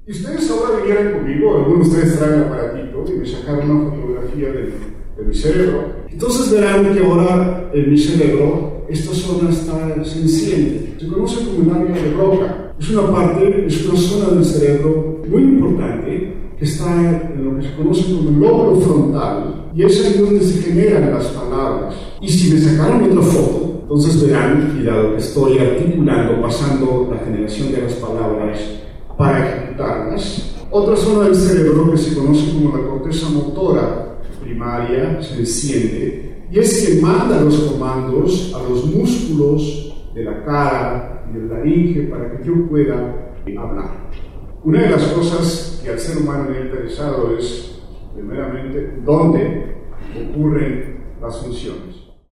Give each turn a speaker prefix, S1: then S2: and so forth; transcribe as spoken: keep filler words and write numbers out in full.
S1: Y ustedes ahora vinieron conmigo, algunos de ustedes traen el aparatito y me sacaron una fotografía de, de mi cerebro. Entonces verán que ahora en mi cerebro esta zona está, se enciende. Se conoce como el área de Broca. Es una parte, es una zona del cerebro muy importante que está en lo que se conoce como el lóbulo frontal, y es ahí donde se generan las palabras. Y si me sacaron otra foto, entonces verán, y dado que estoy articulando, pasando la generación de las palabras para ejecutarlas, otra zona del cerebro que se conoce como la corteza motora primaria se enciende, y es quien manda los comandos a los músculos de la cara y del laringe para que yo pueda hablar. Una de las cosas que al ser humano le ha interesado es, primeramente, dónde ocurren las funciones.